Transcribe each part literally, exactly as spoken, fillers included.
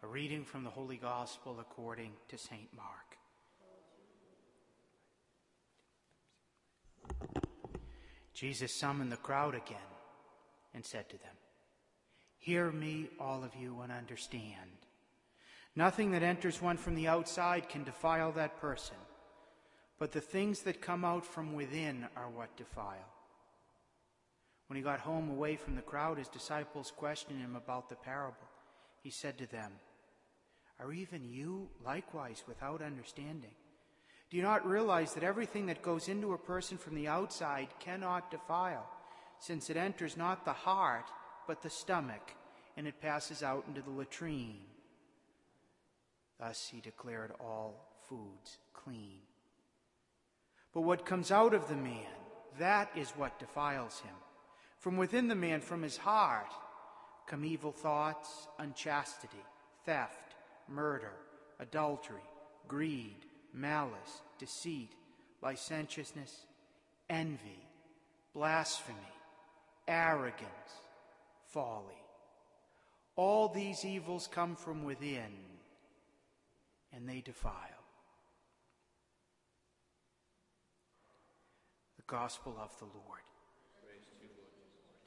A reading from the Holy Gospel according to Saint Mark. Jesus summoned the crowd again and said to them, "Hear me, all of you, and understand. Nothing that enters one from the outside can defile that person, but the things that come out from within are what defile." When he got home away from the crowd, his disciples questioned him about the parable. He said to them, "Are even you likewise without understanding? Do you not realize that everything that goes into a person from the outside cannot defile, since it enters not the heart, but the stomach, and it passes out into the latrine?" Thus he declared all foods clean. But what comes out of the man, that is what defiles him. From within the man, from his heart, come evil thoughts, unchastity, theft, murder, adultery, greed, malice, deceit, licentiousness, envy, blasphemy, arrogance, folly. All these evils come from within, and they defile. The Gospel of the Lord. Praise to you, Lord.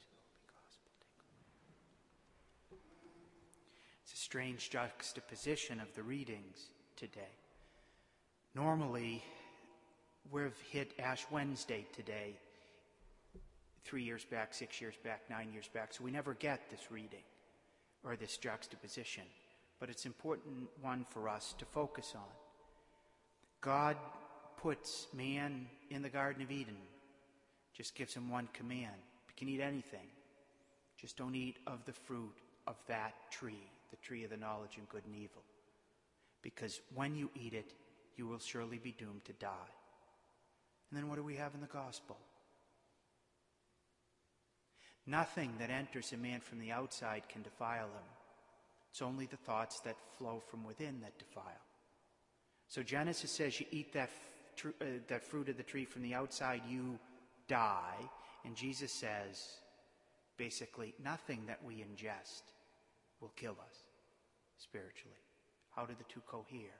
It's a strange juxtaposition of the readings today. Normally, we've hit Ash Wednesday today, three years back, six years back, nine years back, so we never get this reading or this juxtaposition. But it's an important one for us to focus on. God puts man in the Garden of Eden, just gives him one command. You can eat anything, just don't eat of the fruit of that tree, the tree of the knowledge of good and evil. Because when you eat it, you will surely be doomed to die. And then what do we have in the gospel? Nothing that enters a man from the outside can defile him. It's only the thoughts that flow from within that defile. So Genesis says you eat that, fr- uh, that fruit of the tree from the outside, you die. And Jesus says, basically, nothing that we ingest will kill us spiritually. How do the two cohere?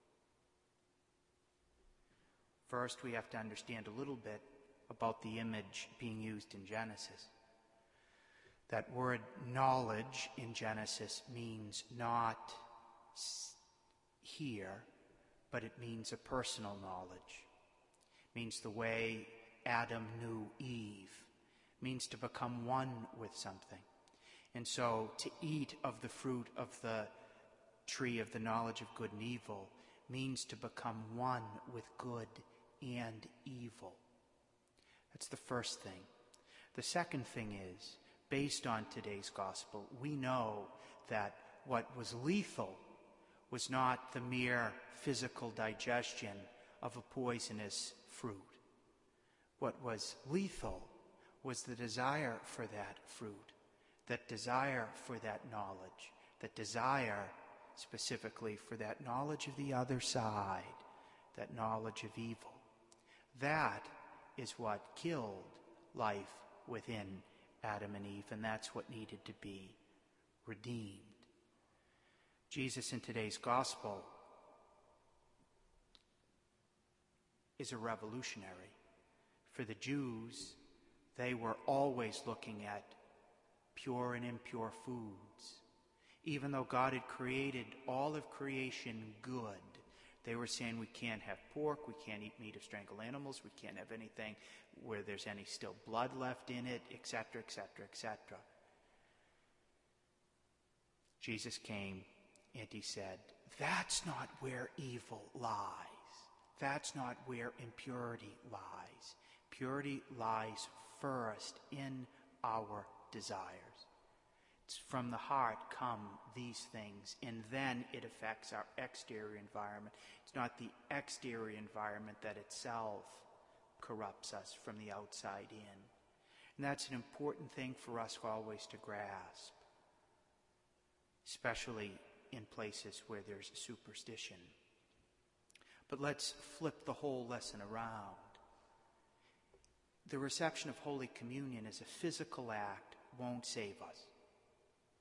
First, we have to understand a little bit about the image being used in Genesis. That word knowledge in Genesis means not here, but it means a personal knowledge. It means the way Adam knew Eve. It means to become one with something. And so to eat of the fruit of the tree of the knowledge of good and evil means to become one with good and evil. That's the first thing. The second thing is, based on today's gospel, we know that what was lethal was not the mere physical digestion of a poisonous fruit. What was lethal was the desire for that fruit, that desire for that knowledge, that desire specifically for that knowledge of the other side, that knowledge of evil. That is what killed life within Adam and Eve, and that's what needed to be redeemed. Jesus in today's gospel is a revolutionary. For the Jews, they were always looking at pure and impure foods. Even though God had created all of creation good, they were saying we can't have pork, we can't eat meat of strangled animals, we can't have anything where there's any still blood left in it, et cetera, et cetera, et cetera. Jesus came and he said, that's not where evil lies. That's not where impurity lies. Purity lies first in our desires. It's from the heart come these things, and then it affects our exterior environment. It's not the exterior environment that itself corrupts us from the outside in. And that's an important thing for us always to grasp, especially in places where there's superstition. But let's flip the whole lesson around. The reception of Holy Communion as a physical act won't save us.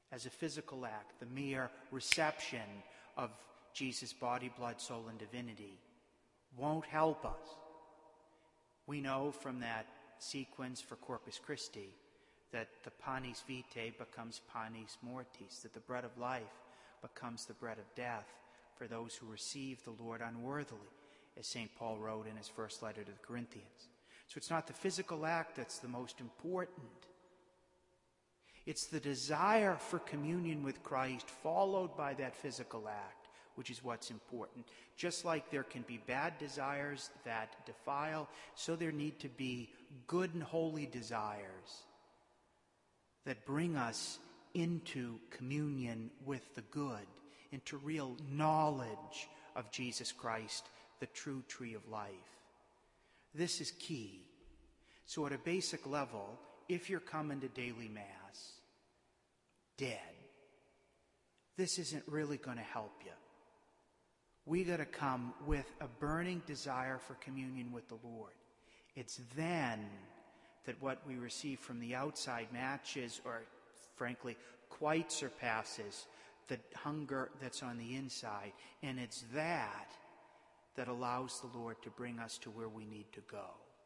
as a physical act, the mere reception of Jesus' body, blood, soul, and divinity won't help us. We know from that sequence for Corpus Christi that the panis vitae becomes panis mortis, that the bread of life becomes the bread of death for those who receive the Lord unworthily, as Saint Paul wrote in his first letter to the Corinthians. So it's not the physical act that's the most important. It's the desire for communion with Christ followed by that physical act, which is what's important. Just like there can be bad desires that defile, so there need to be good and holy desires that bring us into communion with the good, into real knowledge of Jesus Christ, the true tree of life. This is key. So at a basic level, if you're coming to daily Mass dead, this isn't really going to help you. We got to come with a burning desire for communion with the Lord. It's then that what we receive from the outside matches, or frankly, quite surpasses the hunger that's on the inside. And it's that that allows the Lord to bring us to where we need to go.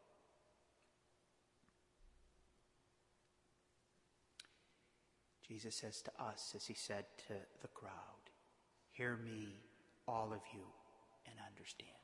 Jesus says to us, as he said to the crowd, "Hear me, all of you, and understand."